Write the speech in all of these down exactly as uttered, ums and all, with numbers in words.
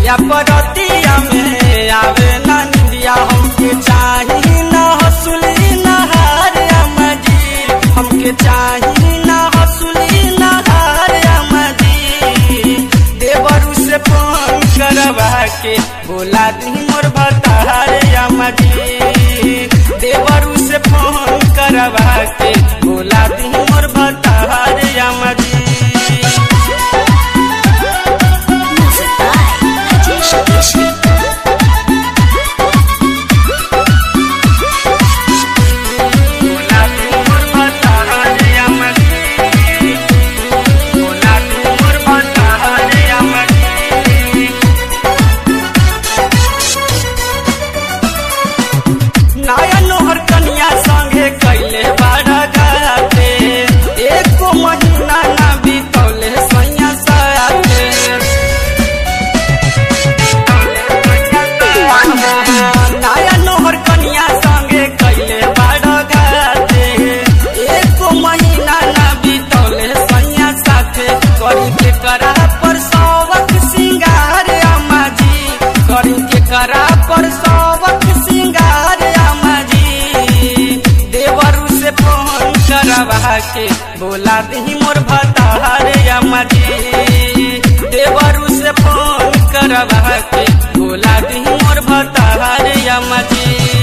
जिया परतिया में आवे ना निंदिया हमके चाही ना हसुली ना हार अमजी हमके चाही ना हसुली ना हार अमजी देवरू से फोन करवा के बोला दी मोर भतार अमजी देवरू से फोन करवा के बोला दी मोर भतार अमजी करा पर सवक सिंगार अमजी देवरू से फोन करवा के बोला दी मोर भतार अमजी देवरू से फोन करवा के बोला दी मोर भतार अमजी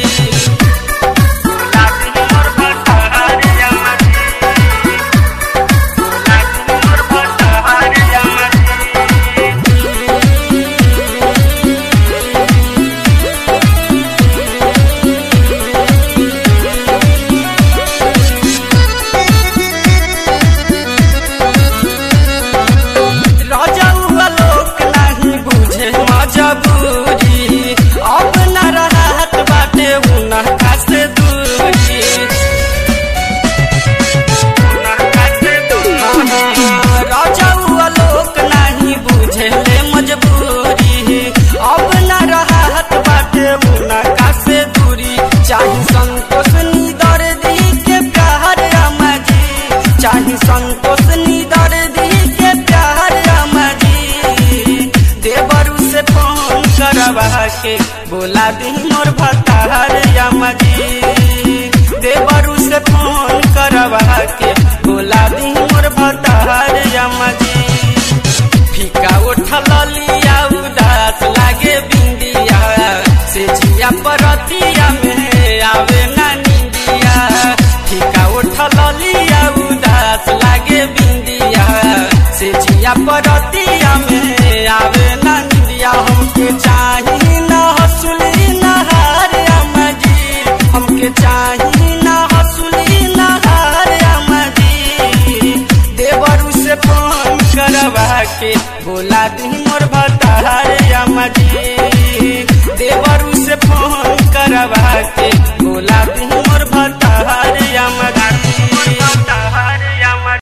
चाही संतोष नी दर्दी के प्यार अमजी चाही संतोष नी दर्दी के प्यार अमजी देवरू से फोन करवा के बोला दी मोर भतार अमजी देवरू से फोन करवा के बोला दी मोर भतार अमजी फीका उठल लिया उदास लागे बिंदिया से जिया परतिया में आवे ना निंदिया फीका उठल लिया उदास लागे बिंदिया से जिया परतिया में आवे ना निंदिया हमके